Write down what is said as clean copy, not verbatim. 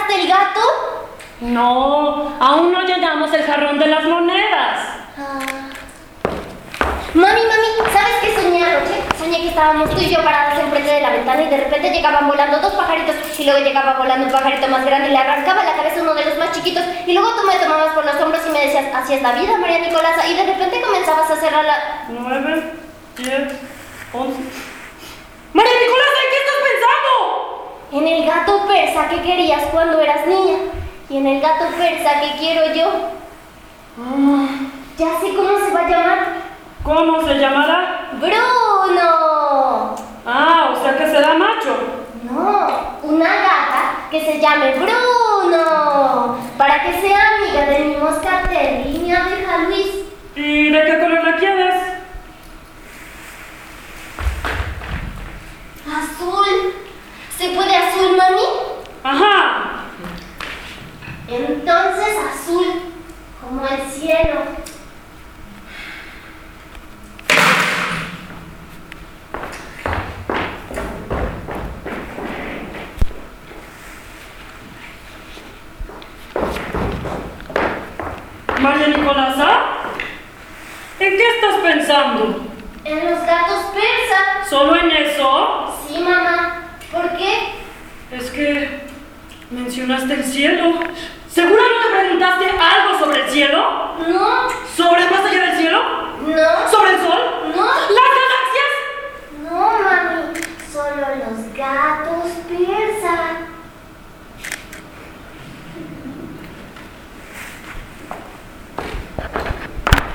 del gato? No, aún no llenamos el jarrón de las monedas. Mami, ¿sabes qué soñé anoche? Soñé que estábamos tú y yo paradas enfrente de la ventana y de repente llegaban volando dos pajaritos y luego llegaba volando un pajarito más grande y le arrancaba la cabeza a uno de los más chiquitos y luego tú me tomabas por los hombros y me decías, así es la vida, María Nicolasa, y de repente comenzabas a cerrar la... 9, 10, 11... ¡María Nicolasa, ¿en qué estás pensando? En el gato persa que querías cuando eras niña y en el gato persa que quiero yo. Ya sé cómo se va a llamar. ¿Cómo se llamará? ¡Bruno! Ah, o sea que será macho. No, una gata que se llame Bruno, para que sea amiga de mi mosca Terry y mi abeja Luis. ¿Y de qué color la quieres? Azul. ¿Se puede azul, mami? Ajá. Entonces azul, como el cielo. María Nicolasa, ¿en qué estás pensando? En los gatos persas. ¿Solo en eso? Sí, mamá. ¿Por qué? Es que mencionaste el cielo. ¿Seguro no te preguntaste algo sobre el cielo? No. ¿Sobre más allá del cielo? No. ¿Sobre el sol?